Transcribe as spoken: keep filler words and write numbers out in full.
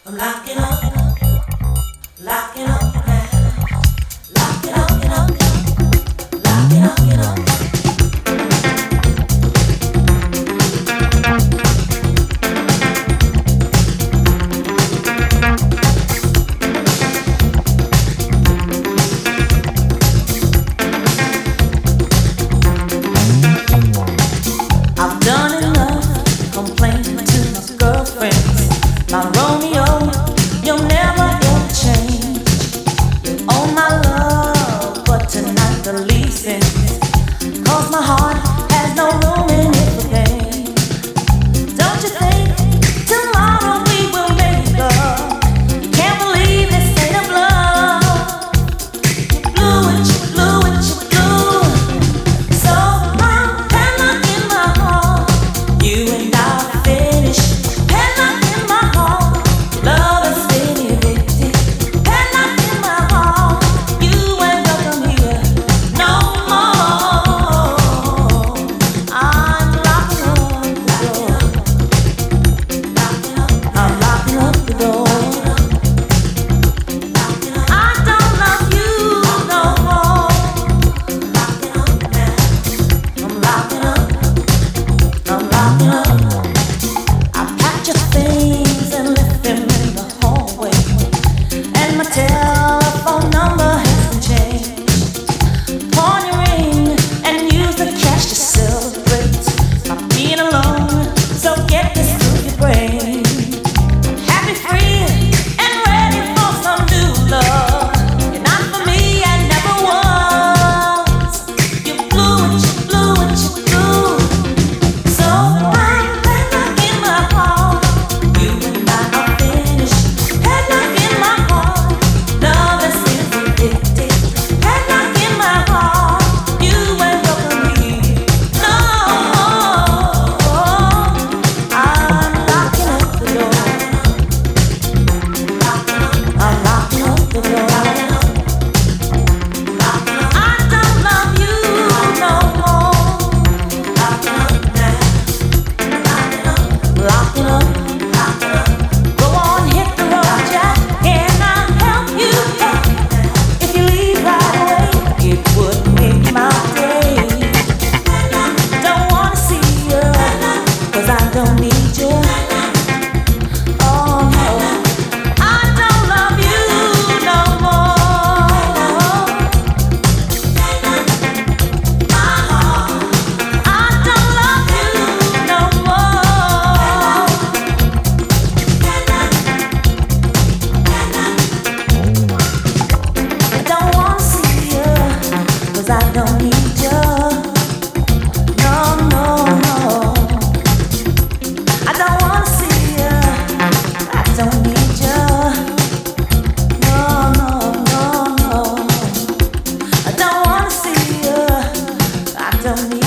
I'm locking up, locking up now, locking up, locking up, locking up, locking up. I've done enough complaining to my girlfriends. My Romeo, you'll never ever change. Oh my love, but tonight the leasing. Cause my heart has no room in it for pain. Don't you think tomorrow we will make up? Can't believe this ain't a bluff. You blew it, you blew it, you blew it. So I'm padlock in my heart. You and I finished. Padlock in my heart. Love has been evicted. Padlock in my heart. You ain't welcome here no more. I'm locking up the door. I'm locking up the door. I don't love you no more. I'm locking up. I'm locking up. I packed your things and left them in the hallway. And my telephone number hasn't changed. Pawn your ring and use the cash to celebrate my being alone. So get this through your brain. Happy, free, and ready for some new love. You're not for me, I never was. You blew it, you blew it, you blew it. So I'm padlock in my heart. You and I are finished. Padlock in my heart. Love has been evicted. Padlock in my heart. You ain't welcome here no more. I'm locking up the door. I'm locking up the door. I don't love you no more. Locking up now. Locking up. Go on, hit the road, Jack. Can I help you? If you leave right away, it would make my day. Don't wanna see you, 'cause I don't need you. Oh no, I don't love you no more. My heart, I don't love you no more. I don't wanna see you, 'cause I don't need you. No, no, no. I don't wanna see you. I don't need you. No, no, no, no. I don't wanna see you. I don't need